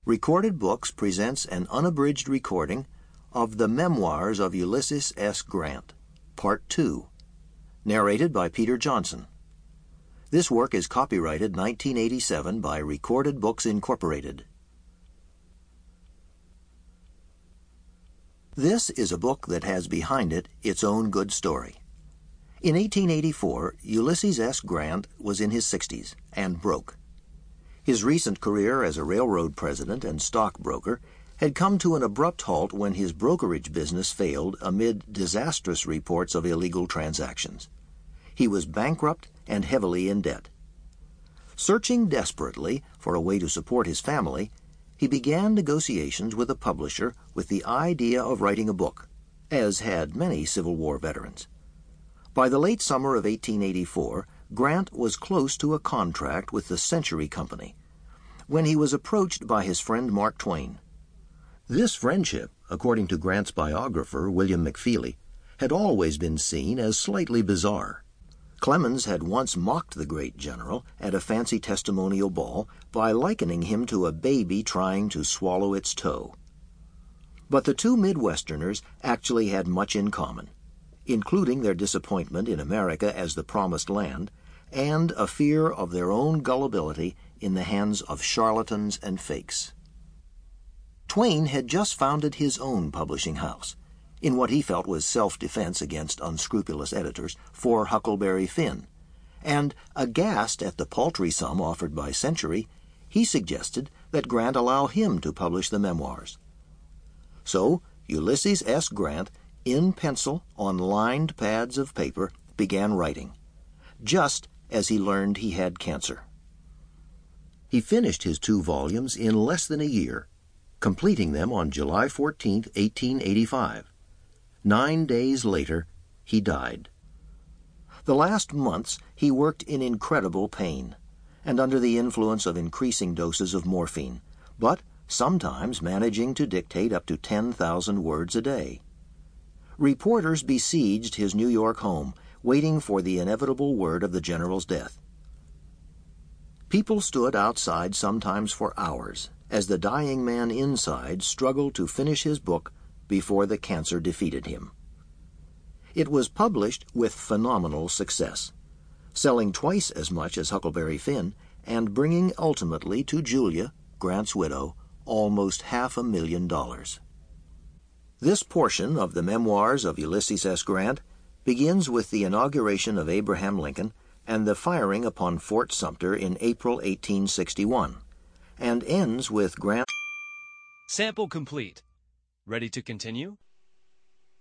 Recorded Books presents an unabridged recording of The Memoirs of Ulysses S. Grant, Part 2, narrated by Peter Johnson. This work is copyrighted 1987 by Recorded Books Incorporated. This is a book that has behind it its own good story. In 1884, Ulysses S. Grant was in his 60s and broke. His recent career as a railroad president and stockbroker had come to an abrupt halt when his brokerage business failed amid disastrous reports of illegal transactions. He was bankrupt and heavily in debt. Searching desperately for a way to support his family, he began negotiations with a publisher with the idea of writing a book, as had many Civil War veterans. By the late summer of 1884, Grant was close to a contract with the Century Company when he was approached by his friend Mark Twain. This friendship, according to Grant's biographer, William McFeely, had always been seen as slightly bizarre. Clemens had once mocked the great general at a fancy testimonial ball by likening him to a baby trying to swallow its toe. But the two Midwesterners actually had much in common, including their disappointment in America as the promised land and a fear of their own gullibility in the hands of charlatans and fakes. Twain had just founded his own publishing house, in what he felt was self-defense against unscrupulous editors, for Huckleberry Finn, and, aghast at the paltry sum offered by Century, he suggested that Grant allow him to publish the memoirs. So, Ulysses S. Grant, in pencil on lined pads of paper, began writing, just as he learned he had cancer. He finished his 2 volumes in less than a year, completing them on July 14, 1885. 9 days later, he died. The last months he worked in incredible pain and under the influence of increasing doses of morphine, but sometimes managing to dictate up to 10,000 words a day. Reporters besieged his New York home, waiting for the inevitable word of the general's death. People stood outside sometimes for hours as the dying man inside struggled to finish his book before the cancer defeated him. It was published with phenomenal success, selling twice as much as Huckleberry Finn and bringing ultimately to Julia, Grant's widow, almost $500,000. This portion of the Memoirs of Ulysses S. Grant begins with the inauguration of Abraham Lincoln and the firing upon Fort Sumter in April 1861, and ends with Grant. Sample complete. Ready to continue?